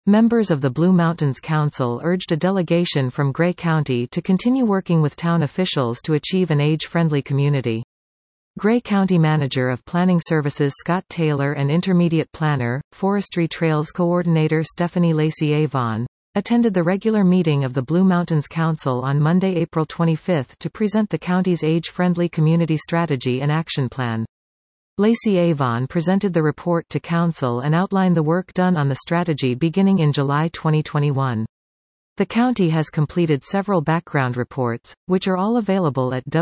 Members of the Blue Mountains Council urged a delegation from Gray County to continue working with town officials to achieve an age-friendly community. Gray County Manager of Planning Services Scott Taylor and Intermediate Planner, Forestry Trails Coordinator Stephanie Lacey Avon, attended the regular meeting of the Blue Mountains Council on Monday, April 25 to present the county's age-friendly community strategy and action plan. Lacey Avon presented the report to Council and outlined the work done on the strategy beginning in July 2021. The county has completed several background reports, which are all available at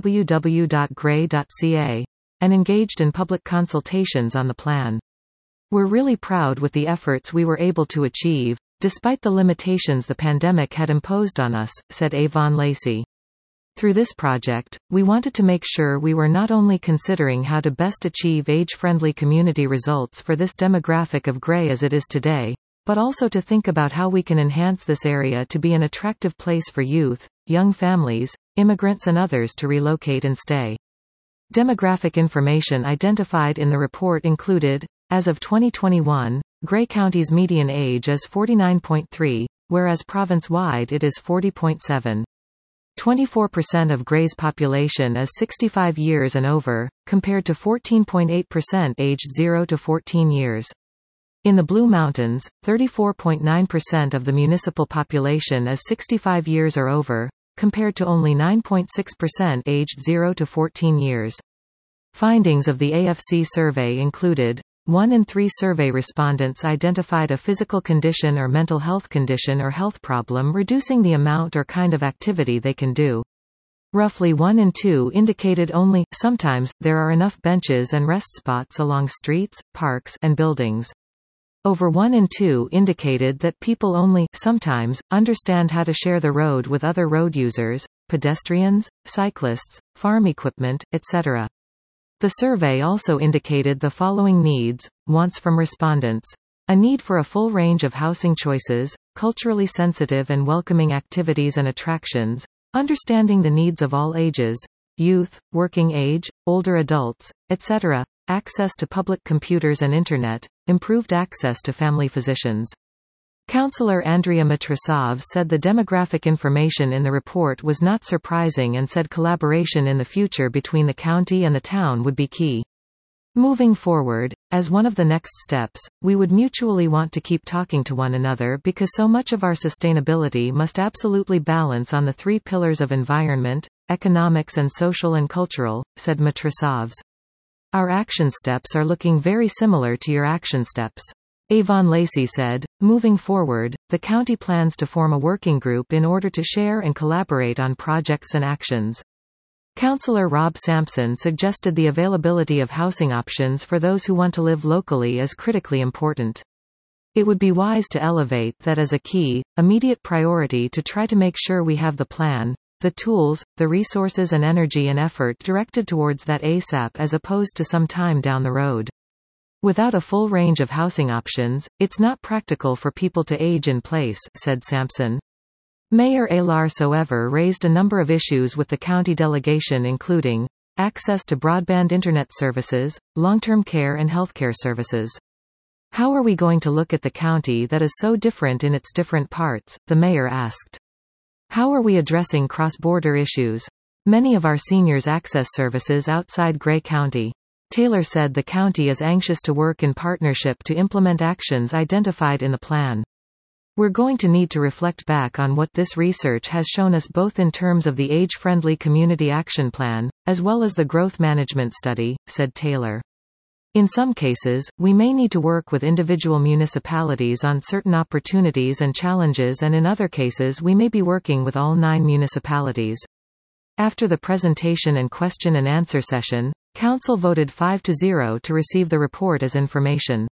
www.gray.ca, and engaged in public consultations on the plan. We're really proud with the efforts we were able to achieve, despite the limitations the pandemic had imposed on us, said Avon Lacey. Through this project, we wanted to make sure we were not only considering how to best achieve age-friendly community results for this demographic of Gray as it is today, but also to think about how we can enhance this area to be an attractive place for youth, young families, immigrants and others to relocate and stay. Demographic information identified in the report included, as of 2021, Gray County's median age is 49.3, whereas province-wide it is 40.7. 24% of Gray's population is 65 years and over, compared to 14.8% aged 0 to 14 years. In the Blue Mountains, 34.9% of the municipal population is 65 years or over, compared to only 9.6% aged 0 to 14 years. Findings of the AFC survey included: 1 in 3 survey respondents identified a physical condition or mental health condition or health problem reducing the amount or kind of activity they can do. Roughly 1 in 2 indicated only, sometimes, there are enough benches and rest spots along streets, parks, and buildings. Over 1 in 2 indicated that people only, sometimes, understand how to share the road with other road users, pedestrians, cyclists, farm equipment, etc. The survey also indicated the following needs, wants from respondents. A need for a full range of housing choices, culturally sensitive and welcoming activities and attractions, understanding the needs of all ages, youth, working age, older adults, etc., access to public computers and internet, improved access to family physicians. Councillor Andrea Matrasov said the demographic information in the report was not surprising and said collaboration in the future between the county and the town would be key. Moving forward, as one of the next steps, we would mutually want to keep talking to one another because so much of our sustainability must absolutely balance on the 3 pillars of environment, economics and social and cultural, said Matrasovs. Our action steps are looking very similar to your action steps. Avon Lacey said, moving forward, the county plans to form a working group in order to share and collaborate on projects and actions. Councillor Rob Sampson suggested the availability of housing options for those who want to live locally is critically important. It would be wise to elevate that as a key, immediate priority to try to make sure we have the plan, the tools, the resources and energy and effort directed towards that ASAP as opposed to some time down the road. Without a full range of housing options, it's not practical for people to age in place, said Sampson. Mayor Alar Soever raised a number of issues with the county delegation including access to broadband internet services, long-term care and healthcare services. How are we going to look at the county that is so different in its different parts, the mayor asked. How are we addressing cross-border issues? Many of our seniors access services outside Gray County. Taylor said the county is anxious to work in partnership to implement actions identified in the plan. We're going to need to reflect back on what this research has shown us both in terms of the age-friendly community action plan, as well as the growth management study, said Taylor. In some cases, we may need to work with individual municipalities on certain opportunities and challenges, and in other cases we may be working with all 9 municipalities. After the presentation and question and answer session, Council voted 5-0 to receive the report as information.